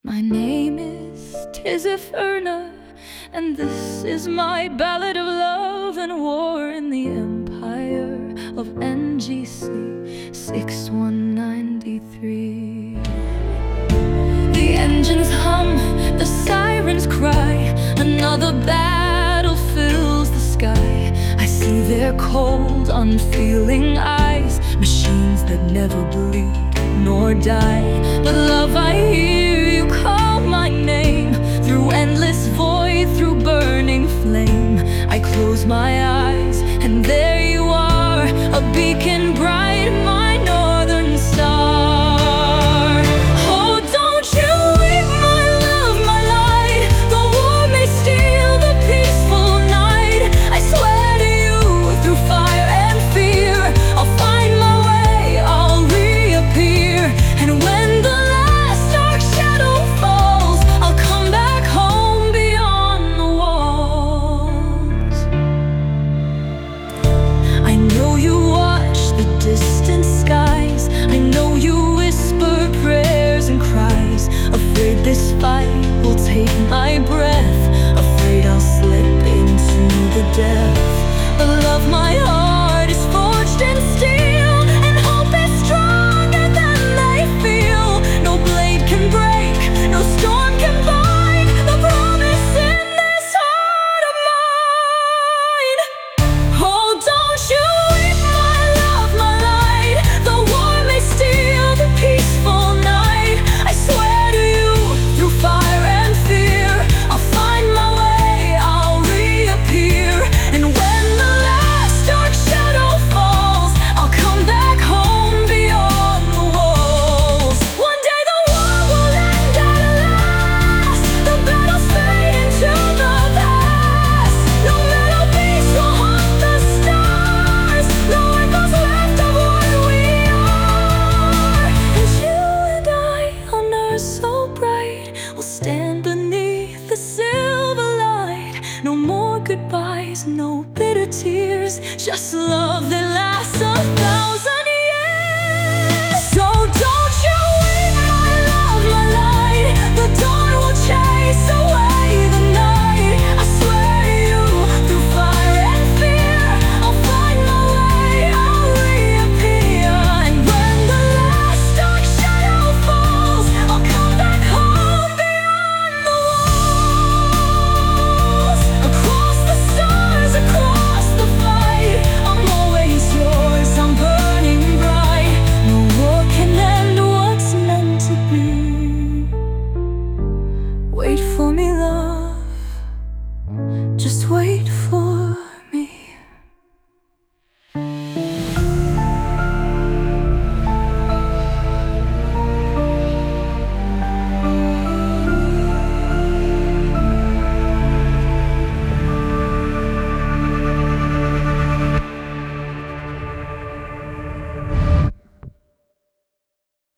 My name is Tisiphurna, and this is my ballad of love and war in the empire of NGC 6193. The engines hum, the sirens cry, another battle fills the sky. I see their cold, unfeeling eyes, machines that never bleed nor die. But love, I hear you call my name, through endless void, through burning flame. I close my eyes, and there you are, a beacon bright, my northern star. Oh, don't you weep, my love, my light. The war may steal the peaceful night. I swear to you, through fire and fear, I'll find my way, I'll reappear. And when the last dark shadow falls, I'll come back home beyond the walls. I know you watch the distant skies, I know you whisper prayers and cries. Afraid this fight will take my breath, afraid I'll slip into the depth. But love, my heart is forged in steel, and hope is stronger than they feel. No blade can break, no storm can bind the promise in this heart of mine. Oh, don't you weep, my love, my light. The war may steal the peaceful night. I swear to you, through fire and fear, I'll find my way, I'll reappear. And when the last dark shadow falls, I'll come back home beyond the walls. One day the war will end at last, the battles fade into the past. No metal beast will haunt the stars, no echoes left of what we are. And you and I, on earth so bright, will stand beneath the silver light. No more goodbyes, no bitter tears, just love that